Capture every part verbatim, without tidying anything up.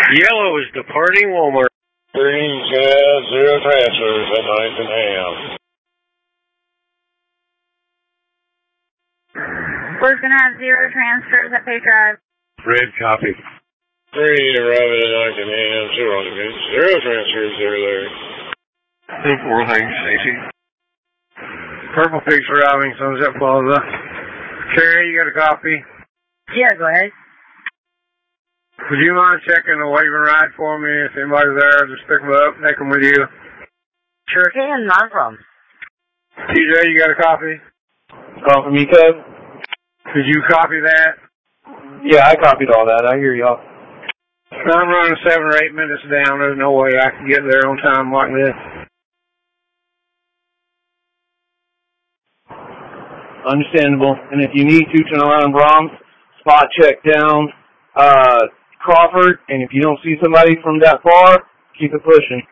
Yellow is departing Walmart. Green's gonna have zero transfers at ninth and Ham. Blue's gonna have zero transfers at Pay Drive. Red copy. Green arriving at ninth and Ham, zero occupants, zero transfers there, Larry. Two four, thanks, Stacy. Purple Peaks arriving, Sunset Plaza. Cherry, you got a copy? Yeah, go ahead. Would you mind checking the wave and ride for me? If anybody's there, just pick them up, take them with you. Sure can, not a problem. T J, you got a copy? Call from me, Kev? Did you copy that? Yeah, I copied all that. I hear y'all. I'm running seven or eight minutes down. There's no way I can get there on time like this. Understandable. And if you need to, turn around Brahms, spot check down uh, Crawford, and if you don't see somebody from that far, keep it pushing.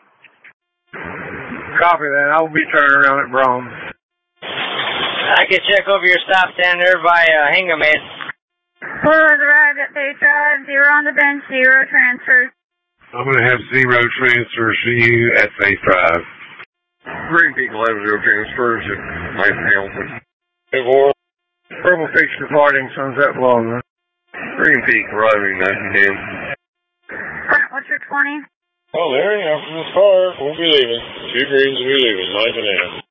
Copy that. I'll be turning around at Brahms. I can check over your stop down there by uh, Hingham. Blue has arrived at Pay Drive, zero on the bench, zero transfers. I'm going to have zero transfers for you at Safe Drive. Green Peak will have zero transfers at Mike Hamilton. Hey, boy. Purple Peaks departing, Sunset Plaza. Green Peak arriving, nice and dim. What's your twenty? Oh, Larry, after this car, we'll be leaving. Two greens will be leaving, ninth and Ham.